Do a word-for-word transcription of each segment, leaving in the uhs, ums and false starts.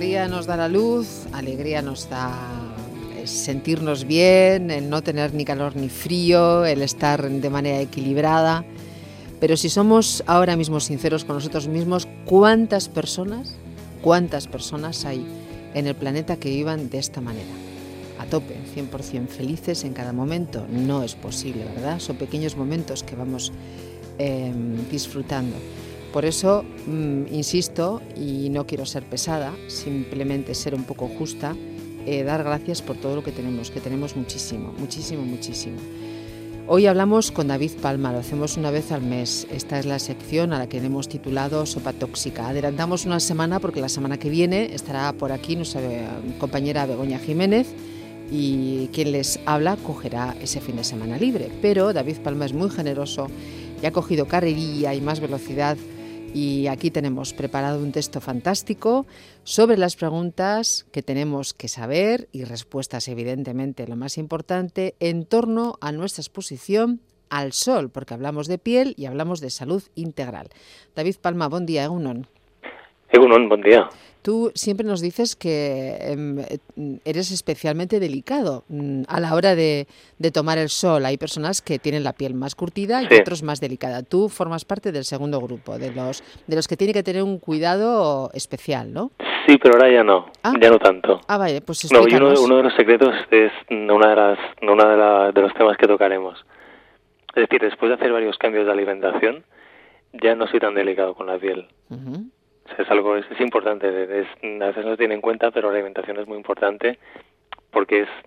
alegría nos da la luz, alegría nos da el sentirnos bien, el no tener ni calor ni frío, el estar de manera equilibrada. Pero si somos ahora mismo sinceros con nosotros mismos, ¿cuántas personas, cuántas personas hay en el planeta que vivan de esta manera? A tope, cien por ciento felices en cada momento. No es posible, ¿verdad? Son pequeños momentos que vamos eh, disfrutando. Por eso, mmm, insisto, y no quiero ser pesada, simplemente ser un poco justa, eh, dar gracias por todo lo que tenemos, que tenemos muchísimo, muchísimo, muchísimo. Hoy hablamos con David Palma, lo hacemos una vez al mes. Esta es la sección a la que le hemos titulado Sopa Tóxica. Adelantamos una semana porque la semana que viene estará por aquí nuestra compañera Begoña Jiménez y quien les habla cogerá ese fin de semana libre. Pero David Palma es muy generoso y ha cogido carrerilla y más velocidad. Y aquí tenemos preparado un texto fantástico sobre las preguntas que tenemos que saber y respuestas, evidentemente, lo más importante, en torno a nuestra exposición al sol, porque hablamos de piel y hablamos de salud integral. David Palma, buen día, Egunon. Egunon, buen día. Tú siempre nos dices que eh, eres especialmente delicado mm, a la hora de, de tomar el sol. Hay personas que tienen la piel más curtida y sí. Otros más delicada. Tú formas parte del segundo grupo, de los de los que tienen que tener un cuidado especial, ¿no? Sí, pero ahora ya no, ¿Ah? ya no tanto. Ah, vale, pues explícanos. No, y uno, uno de los secretos es una de las, una de, la, de los temas que tocaremos. Es decir, después de hacer varios cambios de alimentación, ya no soy tan delicado con la piel. Uh-huh. Es algo, es, es importante, es, a veces no se tiene en cuenta, pero la alimentación es muy importante porque es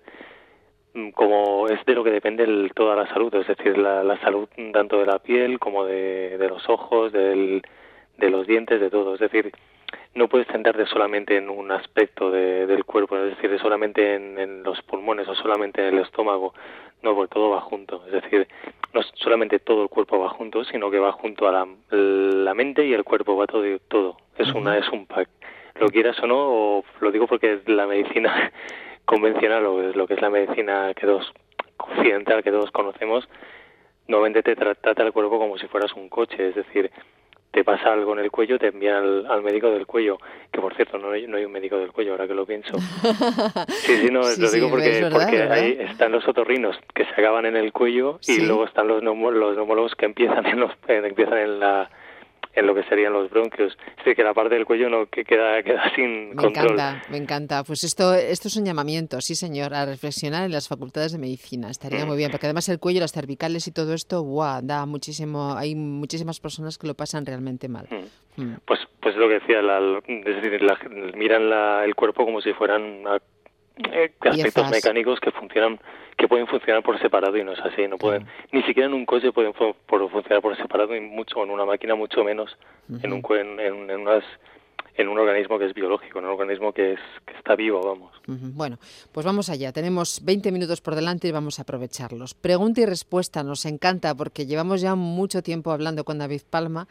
mm, como es de lo que depende el, toda la salud, es decir, la, la salud tanto de la piel como de, de los ojos, del, de los dientes, de todo. Es decir, no puedes centrarte solamente en un aspecto de, del cuerpo, es decir, solamente en, en los pulmones o solamente en el estómago. No, porque todo va junto. Es decir, no solamente todo el cuerpo va junto, sino que va junto a la, la mente y el cuerpo, va todo. todo. Es una es un pack. Lo quieras o no, o lo digo porque es la medicina convencional o es lo que es la medicina que todos, occidental que todos conocemos, normalmente te tra- trata el cuerpo como si fueras un coche, es decir, te pasa algo en el cuello, te envían al, al médico del cuello, que por cierto no hay, no hay un médico del cuello, ahora que lo pienso. Sí, sí, no, sí, lo digo sí, porque, verdad, porque ahí están los otorrinos que se acaban en el cuello y sí. Luego están los, neumó, los neumólogos que empiezan en los eh, empiezan en la en lo que serían los bronquios. Es decir, que la parte del cuello no que queda queda sin me control. Me encanta, me encanta. Pues esto esto es un llamamiento, sí señor, a reflexionar en las facultades de medicina. Estaría mm. muy bien, porque además el cuello, las cervicales y todo esto, ¡guau!, da muchísimo, hay muchísimas personas que lo pasan realmente mal. Mm. Mm. Pues pues lo que decía, la, es decir, la, miran la, el cuerpo como si fueran una, eh, aspectos Piezas. mecánicos que funcionan que pueden funcionar por separado y no es así, no pueden, claro. Ni siquiera en un coche pueden por, por funcionar por separado y mucho en una máquina mucho menos uh-huh. en un en, en, en unas en un organismo que es biológico, en un organismo que es que está vivo, vamos. Uh-huh. Bueno, pues vamos allá. Tenemos veinte minutos por delante y vamos a aprovecharlos. Pregunta y respuesta, nos encanta porque llevamos ya mucho tiempo hablando con David Palma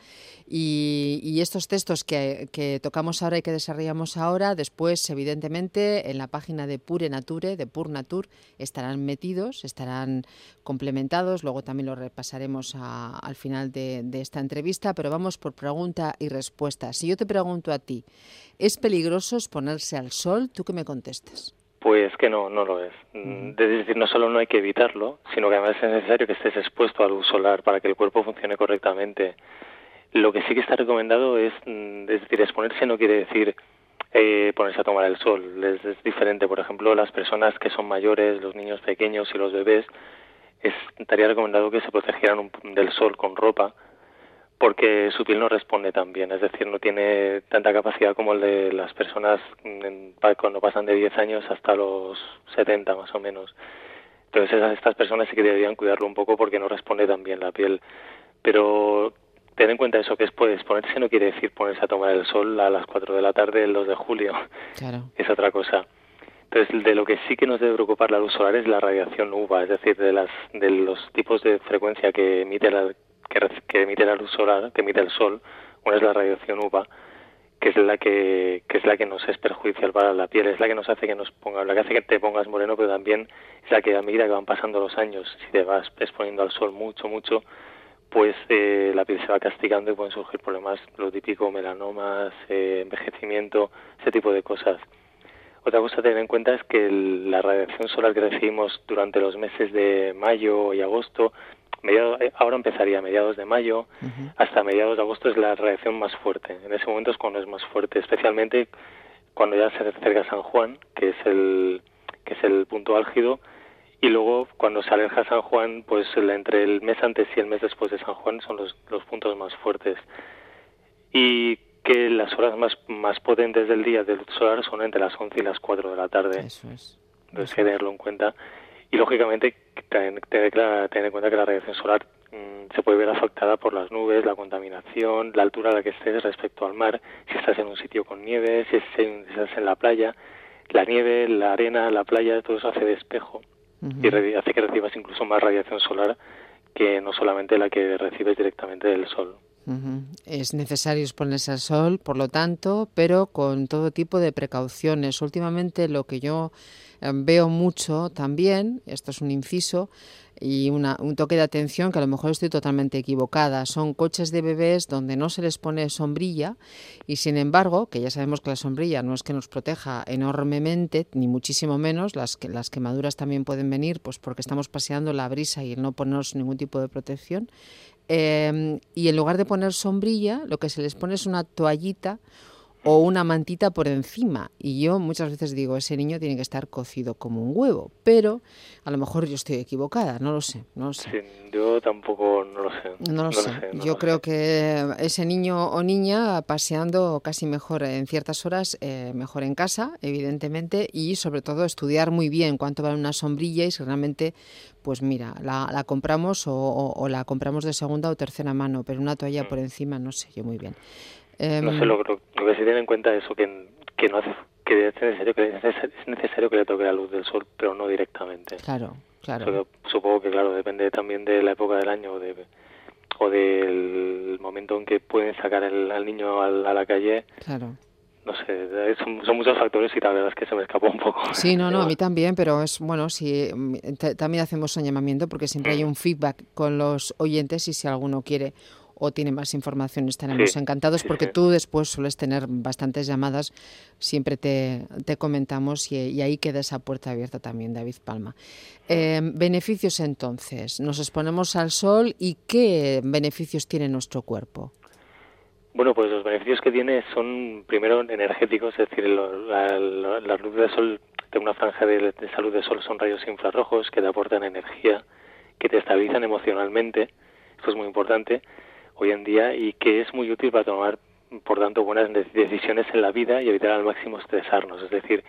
y, y estos textos que, que tocamos ahora y que desarrollamos ahora, después, evidentemente, en la página de Pure Nature, de Pure Nature, estarán metidos, estarán complementados. Luego también lo repasaremos a, al final de, de esta entrevista, pero vamos por pregunta y respuesta. Si yo te pregunto a ti, ¿es peligroso exponerse al sol? ¿Tú qué me contestas? Pues que no, no lo es. Uh-huh. Es decir, no solo no hay que evitarlo, sino que además es necesario que estés expuesto a luz solar para que el cuerpo funcione correctamente. Lo que sí que está recomendado es, es decir, exponerse no quiere decir eh, ponerse a tomar el sol. Es, es diferente. Por ejemplo, las personas que son mayores, los niños pequeños y los bebés, es, estaría recomendado que se protegieran un, del sol con ropa, porque su piel no responde tan bien, es decir, no tiene tanta capacidad como el de las personas en, cuando pasan de diez años hasta los setenta más o menos. Entonces esas, estas personas sí que deberían cuidarlo un poco porque no responde tan bien la piel. Pero ten en cuenta eso, que es pues, exponerse no quiere decir ponerse a tomar el sol a las cuatro de la tarde el dos de julio. Claro. Es otra cosa. Entonces, de lo que sí que nos debe preocupar la luz solar es la radiación U V A, es decir, de las de los tipos de frecuencia que emite la Que, que emite la luz solar, que emite el sol. Una es la radiación U V A, que es la que, que es la que nos es perjudicial para la piel, es la que nos hace que nos ponga, la que hace que te pongas moreno, pero también es la que a medida que van pasando los años, si te vas exponiendo al sol mucho, mucho, pues eh, la piel se va castigando y pueden surgir problemas, lo típico, melanomas, eh, envejecimiento, ese tipo de cosas. Otra cosa a tener en cuenta es que el, la radiación solar que recibimos durante los meses de mayo y agosto, mediado, ahora empezaría a mediados de mayo, uh-huh. hasta mediados de agosto es la radiación más fuerte. En ese momento es cuando es más fuerte, especialmente cuando ya se acerca San Juan, que es el que es el punto álgido, y luego cuando se aleja San Juan, pues entre el mes antes y el mes después de San Juan son los, los puntos más fuertes. Y que las horas más más potentes del día del solar son entre las once y las cuatro de la tarde. Eso es. Entonces hay que tenerlo en cuenta. Y lógicamente tener, tener, tener en cuenta que la radiación solar mmm, se puede ver afectada por las nubes, la contaminación, la altura a la que estés respecto al mar, si estás en un sitio con nieve, si estás en la playa. La nieve, la arena, la playa, todo eso hace de espejo. Uh-huh. Y hace que recibas incluso más radiación solar que no solamente la que recibes directamente del sol. Uh-huh. Es necesario exponerse al sol, por lo tanto, pero con todo tipo de precauciones. Últimamente lo que yo eh, veo mucho también, esto es un inciso y una, un toque de atención que a lo mejor estoy totalmente equivocada, son coches de bebés donde no se les pone sombrilla y sin embargo, que ya sabemos que la sombrilla no es que nos proteja enormemente, ni muchísimo menos, las, que, las quemaduras también pueden venir pues porque estamos paseando la brisa y el no ponernos ningún tipo de protección. Eh, y en lugar de poner sombrilla, lo que se les pone es una toallita o una mantita por encima. Y yo muchas veces digo, ese niño tiene que estar cocido como un huevo. Pero a lo mejor yo estoy equivocada, no lo sé. No lo sé. Sí, yo tampoco no lo sé. No lo no sé. Lo sé no yo lo creo sé. que ese niño o niña paseando casi mejor en ciertas horas, eh, mejor en casa, evidentemente, y sobre todo estudiar muy bien cuánto vale una sombrilla y si realmente, pues mira, la, la compramos o, o, o la compramos de segunda o tercera mano, pero una toalla mm. por encima, no sé yo muy bien. Eh, no sé, lo, lo que se tiene en cuenta es eso, que, que no hace, que es necesario que es necesario que le toque la luz del sol, pero no directamente. Claro, claro. Eso que, supongo que claro, depende también de la época del año o de o del momento en que pueden sacar el, al niño a, a la calle. Claro. No sé, son, son muchos factores y la verdad es que se me escapó un poco. Sí, no, no, a mí también, pero es bueno, si t- también hacemos un llamamiento porque siempre hay un feedback con los oyentes y si alguno quiere o tiene más información estaremos sí, encantados sí, porque sí. Tú después sueles tener bastantes llamadas, siempre te, te comentamos y, y ahí queda esa puerta abierta también, David Palma. Eh, beneficios entonces, nos exponemos al sol y ¿qué beneficios tiene nuestro cuerpo? Bueno, pues los beneficios que tiene son primero energéticos, es decir, la, la, la luz del sol, de una franja de, de esa luz del sol son rayos infrarrojos que te aportan energía, que te estabilizan emocionalmente, esto es muy importante hoy en día y que es muy útil para tomar, por tanto, buenas decisiones en la vida y evitar al máximo estresarnos. Es decir,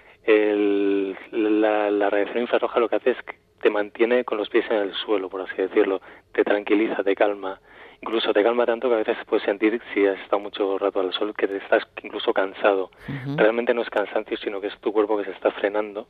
el, la, la radiación infrarroja lo que hace es que te mantiene con los pies en el suelo, por así decirlo, te tranquiliza, te calma. Incluso te calma tanto que a veces puedes sentir, si has estado mucho rato al sol, que te estás incluso cansado. Uh-huh. Realmente no es cansancio, sino que es tu cuerpo que se está frenando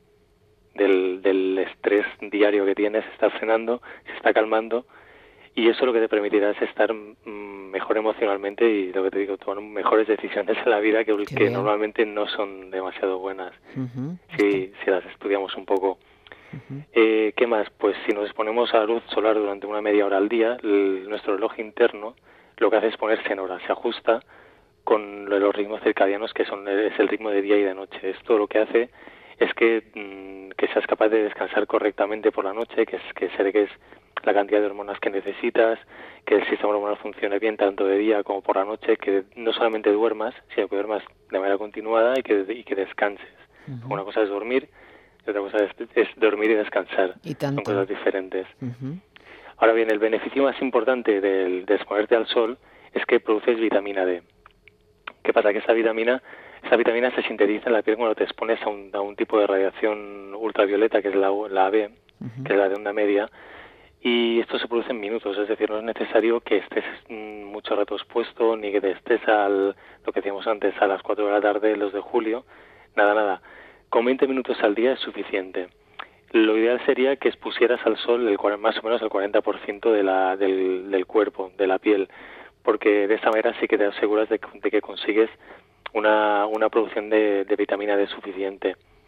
del, del estrés diario que tienes, se está frenando, se está calmando, y eso lo que te permitirá es estar mejor emocionalmente y, lo que te digo, tomar mejores decisiones en la vida que, que normalmente no son demasiado buenas, uh-huh. si, si las estudiamos un poco. Uh-huh. Eh, ¿Qué más? Pues si nos exponemos a la luz solar durante una media hora al día, el, nuestro reloj interno lo que hace es ponerse en hora, se ajusta con los ritmos circadianos que son es el ritmo de día y de noche. Esto lo que hace es que, mmm, que seas capaz de descansar correctamente por la noche, que, es, que segregues la cantidad de hormonas que necesitas, que el sistema hormonal funcione bien tanto de día como por la noche, que no solamente duermas, sino que duermas de manera continuada y que, y que descanses. Uh-huh. Una cosa es dormir y otra cosa es, es dormir y descansar. Y tanto. Son cosas diferentes. Uh-huh. Ahora bien, el beneficio más importante del, de exponerte al sol es que produces vitamina D. ¿Qué pasa? Que esa vitamina, esa vitamina se sintetiza en la piel cuando te expones a un, a un tipo de radiación ultravioleta, que es la, la A B, uh-huh. que es la de onda media, y esto se produce en minutos, es decir, no es necesario que estés mucho rato expuesto, ni que te estés al, lo que decíamos antes, a las cuatro de la tarde, los de julio, nada, nada. Con veinte minutos al día es suficiente. Lo ideal sería que expusieras al sol el, más o menos el cuarenta por ciento de la, del, del cuerpo, de la piel, porque de esta manera sí que te aseguras de, de que consigues una, una producción de, de vitamina D suficiente.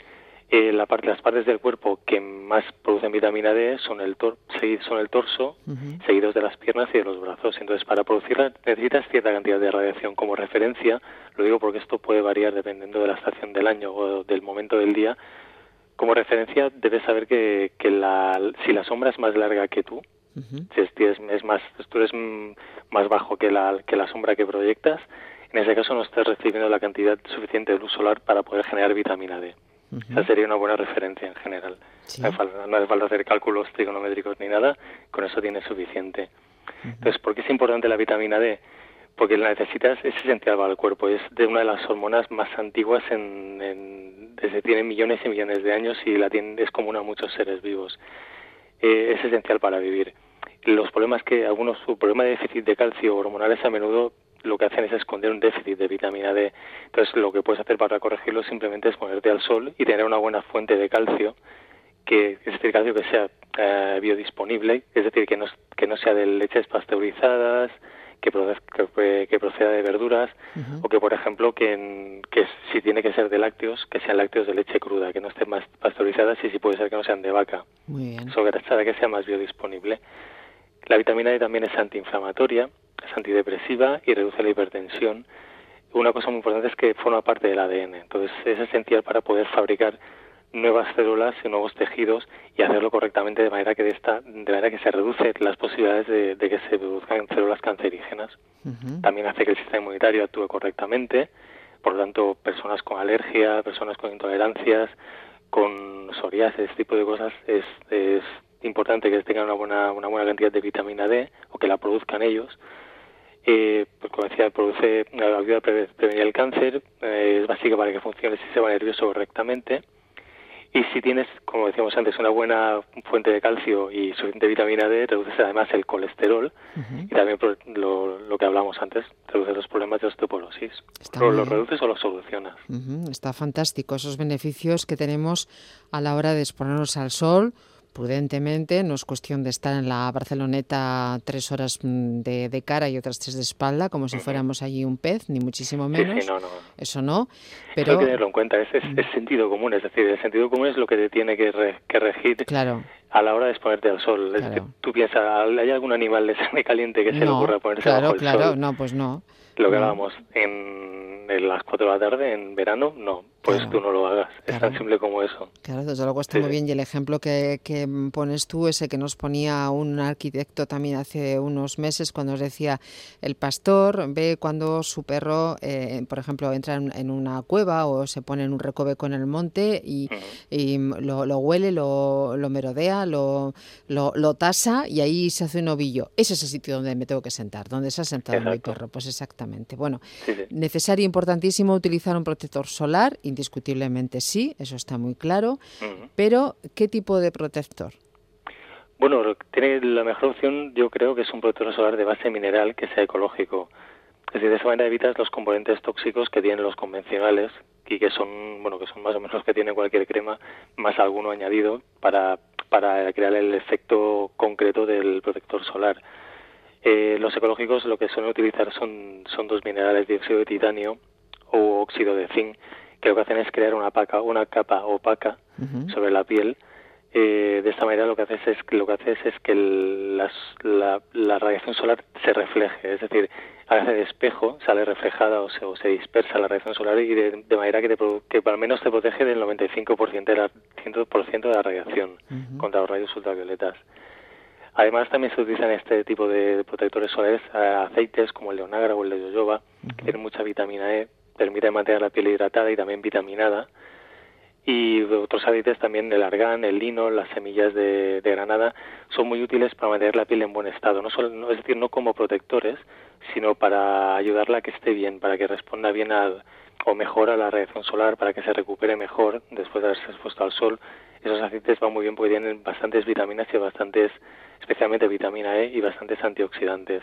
Eh, la parte, las partes del cuerpo que más producen vitamina D son el, tor son el torso, uh-huh. seguidos de las piernas y de los brazos. Entonces, para producirla necesitas cierta cantidad de radiación. Como referencia, lo digo porque esto puede variar dependiendo de la estación del año o del momento del día. Como referencia, debes saber que, que la, si la sombra es más larga que tú, uh-huh. si es, es más, tú eres más bajo que la, que la sombra que proyectas, en ese caso no estás recibiendo la cantidad suficiente de luz solar para poder generar vitamina D. Uh-huh. Esa sería una buena referencia en general. ¿Sí? No hace falta, no hace falta hacer cálculos trigonométricos ni nada, con eso tienes suficiente. Uh-huh. Entonces, ¿por qué es importante la vitamina D? Porque la necesitas, es esencial para el cuerpo, es de una de las hormonas más antiguas, en, en, desde tiene millones y millones de años y la tiene, es común a muchos seres vivos. Eh, es esencial para vivir. Los problemas que, algunos, su problema de déficit de calcio hormonales a menudo lo que hacen es esconder un déficit de vitamina D. Entonces, lo que puedes hacer para corregirlo simplemente es ponerte al sol y tener una buena fuente de calcio, que es decir, calcio que sea eh, biodisponible, es decir, que no, que no sea de leches pasteurizadas, que, proce que, que proceda de verduras, uh-huh. o que, por ejemplo, que, que si tiene que ser de lácteos, que sean lácteos de leche cruda, que no estén más pasteurizadas, y si puede ser que no sean de vaca. Muy bien. Sobre para que sea más biodisponible. La vitamina D también es antiinflamatoria, es antidepresiva y reduce la hipertensión. Una cosa muy importante es que forma parte del A D N, entonces es esencial para poder fabricar nuevas células y nuevos tejidos y hacerlo correctamente de manera que de esta, de manera que se reduce las posibilidades de, de que se produzcan células cancerígenas. Uh-huh. También hace que el sistema inmunitario actúe correctamente, por lo tanto, personas con alergia, personas con intolerancias, con psoriasis, este tipo de cosas, es, es importante que tengan una buena, una buena cantidad de vitamina D o que la produzcan ellos. Eh, pues como decía, produce, ayuda a pre prevenir el cáncer, eh, es básica para que funcione el sistema nervioso correctamente. Y si tienes, como decíamos antes, una buena fuente de calcio y suficiente vitamina D, reduces además el colesterol, uh-huh. y también lo, lo que hablamos antes, reduces los problemas de osteoporosis. ¿Lo, ¿Lo reduces o lo solucionas? Uh-huh. Está fantástico, esos beneficios que tenemos a la hora de exponernos al sol, prudentemente, no es cuestión de estar en la Barceloneta tres horas de, de cara y otras tres de espalda, como si uh-huh. fuéramos allí un pez, ni muchísimo menos. Sí, sí, no, no. Eso no, pero... Eso hay que tenerlo en cuenta, es, es, es sentido común, es decir, el sentido común es lo que te tiene que, re, que regir claro. a la hora de exponerte al sol. Claro. Es decir, tú piensas, ¿hay algún animal de sangre caliente que se no, le ocurra ponerse claro, bajo el claro, sol? No, pues no. Lo que no. hablábamos en, en las cuatro de la tarde, en verano, no. Pues claro. tú no lo hagas, claro. es tan simple como eso. Claro, desde luego está sí, muy bien. Y el ejemplo que, que pones tú, ese que nos ponía un arquitecto también hace unos meses, cuando nos decía, el pastor ve cuando su perro, eh, por ejemplo, entra en, en una cueva o se pone en un recoveco en el monte y, uh-huh. y lo, lo huele, lo, lo merodea, lo, lo, lo tasa y ahí se hace un ovillo. Ese es el sitio donde me tengo que sentar, donde se ha sentado Exacto. mi perro. Pues exactamente. Bueno, sí, sí. necesario, importantísimo, utilizar un protector solar. Indiscutiblemente sí, eso está muy claro, uh-huh. pero ¿qué tipo de protector? Bueno, tiene la mejor opción, yo creo que es un protector solar de base mineral que sea ecológico. Es decir, de esa manera evitas los componentes tóxicos que tienen los convencionales y que son, bueno, que son más o menos los que tiene cualquier crema, más alguno añadido para, para crear el efecto concreto del protector solar. Eh, los ecológicos lo que suelen utilizar son, son dos minerales, dióxido de titanio o óxido de zinc, que lo que hacen es crear una, paca, una capa opaca uh-huh. sobre la piel. Eh, de esta manera lo que haces es lo que haces es que el, las, la, la radiación solar se refleje, es decir, hace de espejo, sale reflejada o se, o se dispersa la radiación solar y de, de manera que, te, que al menos te protege del noventa y cinco por ciento de la, cien por ciento de la radiación uh-huh. contra los rayos ultravioletas. Además también se utilizan este tipo de protectores solares a aceites como el de onagra o el de jojoba, uh-huh. que tienen mucha vitamina E, permite mantener la piel hidratada y también vitaminada. Y otros aceites también, el argán, el lino, las semillas de, de granada, son muy útiles para mantener la piel en buen estado. No solo, no, es decir, no como protectores, sino para ayudarla a que esté bien, para que responda bien al, o mejor a la radiación solar, para que se recupere mejor después de haberse expuesto al sol. Esos aceites van muy bien porque tienen bastantes vitaminas y bastantes, especialmente vitamina E y bastantes antioxidantes.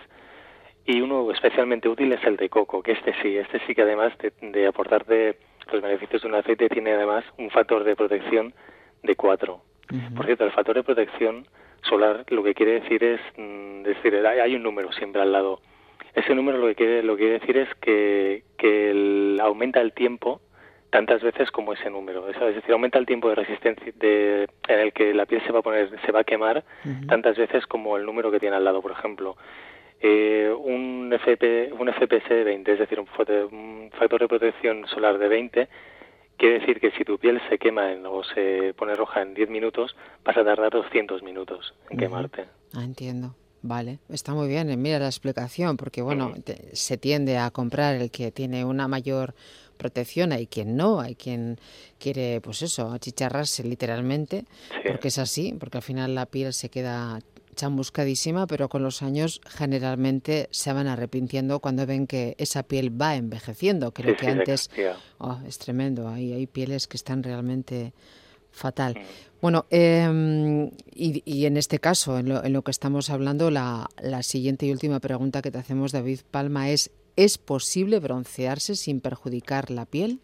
Y uno especialmente útil es el de coco, que este sí, este sí que además de, de aportarte los beneficios de un aceite, tiene además un factor de protección de cuatro. Uh-huh. Por cierto, el factor de protección solar lo que quiere decir es, es decir, hay un número siempre al lado. Ese número lo que quiere, lo que quiere decir es que, que el, aumenta el tiempo tantas veces como ese número. Es decir, aumenta el tiempo de resistencia de, en el que la piel se va a poner, se va a quemar uh-huh. tantas veces como el número que tiene al lado. Por ejemplo, eh, un, F P, un F P S de veinte, es decir, un, un factor de protección solar de veinte, quiere decir que si tu piel se quema en, o se pone roja en diez minutos, vas a tardar doscientos minutos en uh-huh. quemarte. Ah, entiendo. Vale, está muy bien. Mira la explicación, porque bueno, uh-huh. te, se tiende a comprar el que tiene una mayor protección, hay quien no, hay quien quiere, pues eso, achicharrarse literalmente, sí. porque es así, porque al final la piel se queda chamuscadísima, pero con los años generalmente se van arrepintiendo cuando ven que esa piel va envejeciendo, que sí, lo que sí, antes oh, es tremendo, hay, hay pieles que están realmente fatal. Mm. Bueno, eh, y, y en este caso, en lo, en lo que estamos hablando, la, la siguiente y última pregunta que te hacemos, David Palma, es ¿es posible broncearse sin perjudicar la piel?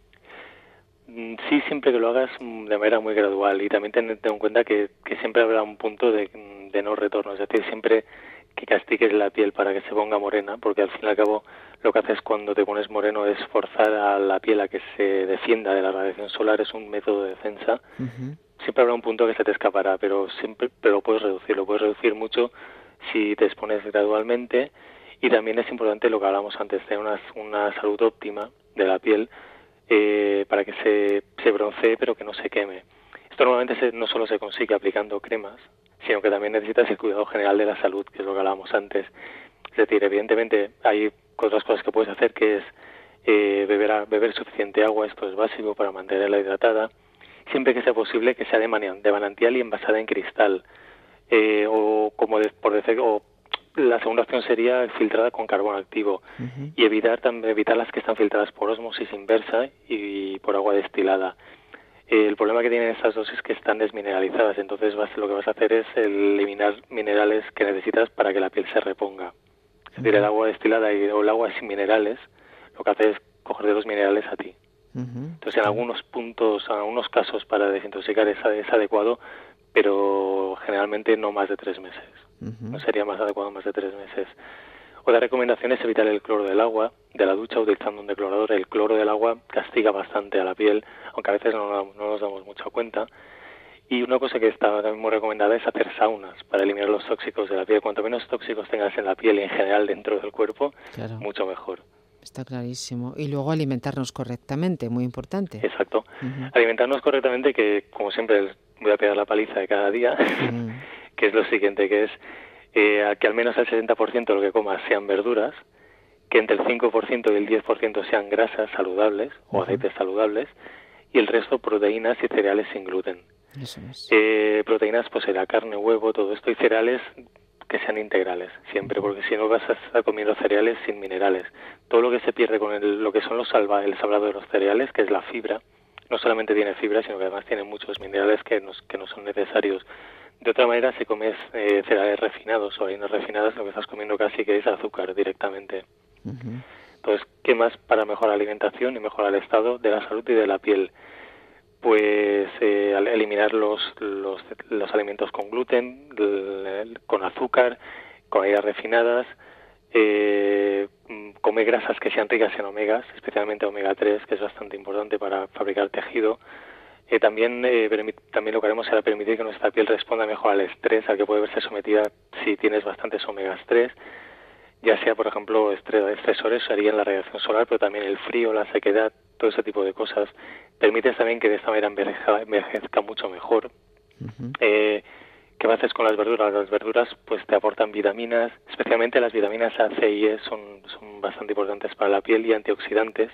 Sí, siempre que lo hagas de manera muy gradual, y también ten, ten en cuenta que, que siempre habrá un punto de, de no retorno, es decir, siempre que castigues la piel para que se ponga morena, porque al fin y al cabo lo que haces cuando te pones moreno es forzar a la piel a que se defienda de la radiación solar, es un método de defensa. Uh-huh. Siempre habrá un punto que se te escapará, pero siempre pero puedes reducir, lo puedes reducir mucho si te expones gradualmente. Y también es importante lo que hablamos antes, tener una, una salud óptima de la piel eh, para que se, se broncee pero que no se queme. Esto normalmente se, no solo se consigue aplicando cremas, sino que también necesitas el cuidado general de la salud, que es lo que hablábamos antes. Es decir, evidentemente hay otras cosas que puedes hacer, que es eh, beber, a, beber suficiente agua, esto es básico para mantenerla hidratada, siempre que sea posible que sea de, man, de manantial y envasada en cristal, eh, o como de, por decir, o la segunda opción sería filtrada con carbón activo uh-huh. y evitar también evitar las que están filtradas por ósmosis inversa y por agua destilada. Eh, el problema que tienen estas dos es que están desmineralizadas, entonces vas, lo que vas a hacer es eliminar minerales que necesitas para que la piel se reponga. Es decir, uh-huh. el agua destilada y, o el agua sin minerales, lo que hace es coger de los minerales a ti. Uh-huh. Entonces, en algunos puntos, en algunos casos para desintoxicar es, es adecuado, pero generalmente no más de tres meses. Uh-huh. No sería más adecuado más de tres meses. Otra recomendación es evitar el cloro del agua de la ducha utilizando un declorador. El cloro del agua castiga bastante a la piel, aunque a veces no, no nos damos mucha cuenta. Y una cosa que está también muy recomendada es hacer saunas para eliminar los tóxicos de la piel. Cuanto menos tóxicos tengas en la piel y en general dentro del cuerpo, claro. mucho mejor. Está clarísimo. Y luego alimentarnos correctamente, muy importante. Exacto. Uh-huh. Alimentarnos correctamente, que como siempre voy a pegar la paliza de cada día, uh-huh. que es lo siguiente, que es eh, que al menos el setenta por ciento de lo que comas sean verduras, que entre el cinco por ciento y el diez por ciento sean grasas saludables o uh-huh. aceites saludables, y el resto proteínas y cereales sin gluten. Eso es. Eh, proteínas, pues será carne, huevo, todo esto, y cereales que sean integrales, siempre, porque si no vas a estar comiendo cereales sin minerales. Todo lo que se pierde con el, lo que son los salva, el salvado de los cereales, que es la fibra, no solamente tiene fibra, sino que además tiene muchos minerales que, nos, que no son necesarios. De otra manera, si comes eh, cereales refinados o harinas refinadas, lo que estás comiendo casi que es azúcar directamente. Uh-huh. Entonces, ¿qué más para mejorar la alimentación y mejorar el estado de la salud y de la piel? Pues eh, eliminar los, los, los alimentos con gluten, el, con azúcar, con harinas refinadas, eh, comer grasas que sean ricas en omegas, especialmente omega tres, que es bastante importante para fabricar tejido. Eh, también eh, permit, también lo que haremos será permitir que nuestra piel responda mejor al estrés al que puede verse sometida si tienes bastantes omegas tres, ya sea, por ejemplo, estresores serían la radiación solar, pero también el frío, la sequedad, todo ese tipo de cosas. Permites también que de esta manera envejezca, envejezca mucho mejor. Uh-huh. Eh, ¿Qué haces con las verduras? Las verduras pues te aportan vitaminas, especialmente las vitaminas A, C y E son, son bastante importantes para la piel y antioxidantes.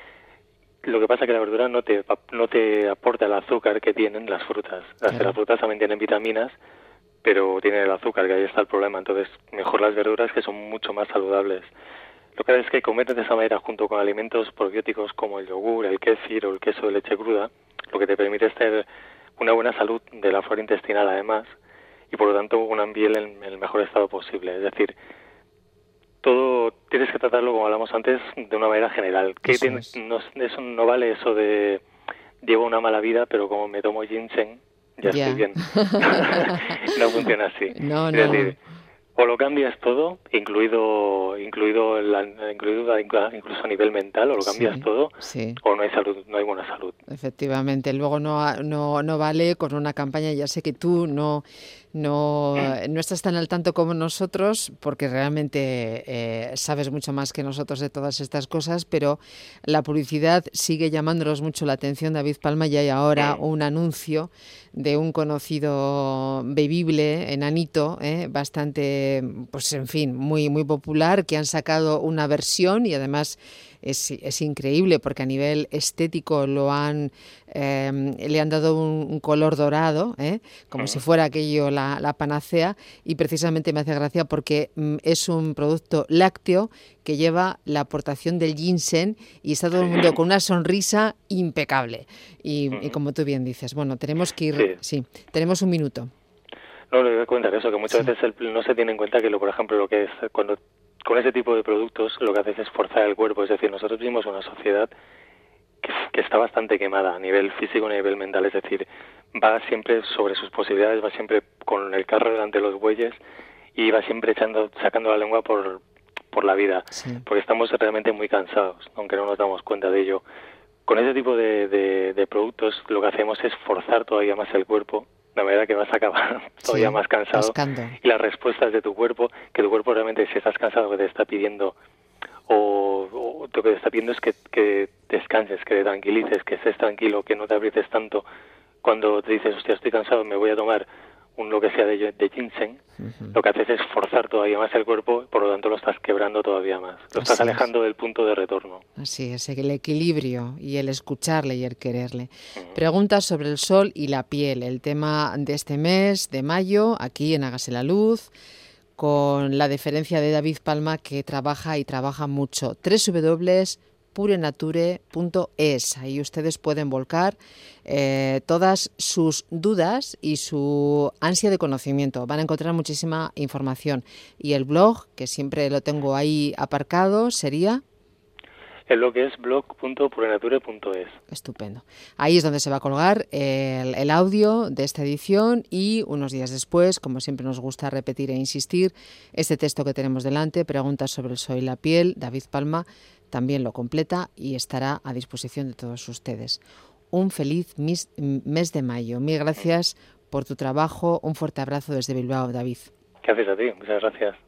Lo que pasa es que la verdura no te, no te aporta el azúcar que tienen las frutas. Las, claro. las frutas también tienen vitaminas, pero tienen el azúcar, que ahí está el problema. Entonces, mejor las verduras, que son mucho más saludables. Lo que es que comer de esa manera junto con alimentos probióticos como el yogur, el kéfir o el queso de leche cruda, lo que te permite es tener una buena salud de la flora intestinal además, y por lo tanto una piel en el mejor estado posible. Es decir, todo tienes que tratarlo, como hablamos antes, de una manera general. Que eso, tiene, es. no, eso no vale eso de llevo una mala vida, pero como me tomo ginseng, ya yeah. estoy bien. No funciona así. No, es no. decir, O lo cambias todo, incluido incluido, la, incluido incluso a nivel mental, o lo cambias sí, todo, sí. o no hay salud, no hay buena salud. Efectivamente, luego no, no, no vale con una campaña, ya sé que tú no, no, no estás tan al tanto como nosotros, porque realmente eh, sabes mucho más que nosotros de todas estas cosas, pero la publicidad sigue llamándonos mucho la atención, David Palma, y hay ahora un anuncio de un conocido bebible, enanito, eh, bastante, pues en fin, muy, muy popular, que han sacado una versión y además es, es increíble porque a nivel estético lo han eh, le han dado un, un color dorado, eh, como uh-huh. si fuera aquello la, la panacea, y precisamente me hace gracia porque mm, es un producto lácteo que lleva la aportación del ginseng y está todo el mundo con una sonrisa impecable. Y, uh-huh. y como tú bien dices, bueno, tenemos que ir, sí, sí tenemos un minuto. No, le doy cuenta que eso, que muchas sí. veces el, no se tiene en cuenta que, lo, por ejemplo, lo que es cuando con ese tipo de productos lo que haces es forzar el cuerpo, es decir, nosotros vivimos en una sociedad que, que está bastante quemada a nivel físico, a nivel mental, es decir, va siempre sobre sus posibilidades, va siempre con el carro delante de los bueyes y va siempre echando, sacando la lengua por, por la vida, sí. porque estamos realmente muy cansados, aunque no nos damos cuenta de ello. Con ese tipo de, de, de productos lo que hacemos es forzar todavía más el cuerpo, de manera que vas a acabar todavía sí, más cansado cascando. Y las respuestas de tu cuerpo, que tu cuerpo realmente si estás cansado que te está pidiendo o, o lo que te está pidiendo es que, que descanses, que te tranquilices, que estés tranquilo, que no te aprietes tanto. Cuando te dices, hostia, estoy cansado, me voy a tomar un lo que sea de, de ginseng, uh-huh. lo que haces es forzar todavía más el cuerpo, por lo tanto lo estás quebrando todavía más. Lo estás Así alejando es. del punto de retorno. Así es, el equilibrio y el escucharle y el quererle. Uh-huh. Preguntas sobre el sol y la piel, el tema de este mes de mayo, aquí en Hágase la Luz, con la deferencia de David Palma, que trabaja y trabaja mucho. doble u doble u doble u punto purenature punto es. Ahí ustedes pueden volcar eh, todas sus dudas y su ansia de conocimiento. Van a encontrar muchísima información. Y el blog, que siempre lo tengo ahí aparcado, sería... El blog es blog punto purenature punto es. Estupendo. Ahí es donde se va a colgar el, el audio de esta edición y unos días después, como siempre nos gusta repetir e insistir, este texto que tenemos delante, Preguntas sobre el sol y la piel, David Palma, también lo completa y estará a disposición de todos ustedes. Un feliz mes, mes de mayo. Mil gracias por tu trabajo. Un fuerte abrazo desde Bilbao, David. Gracias a ti. Muchas gracias.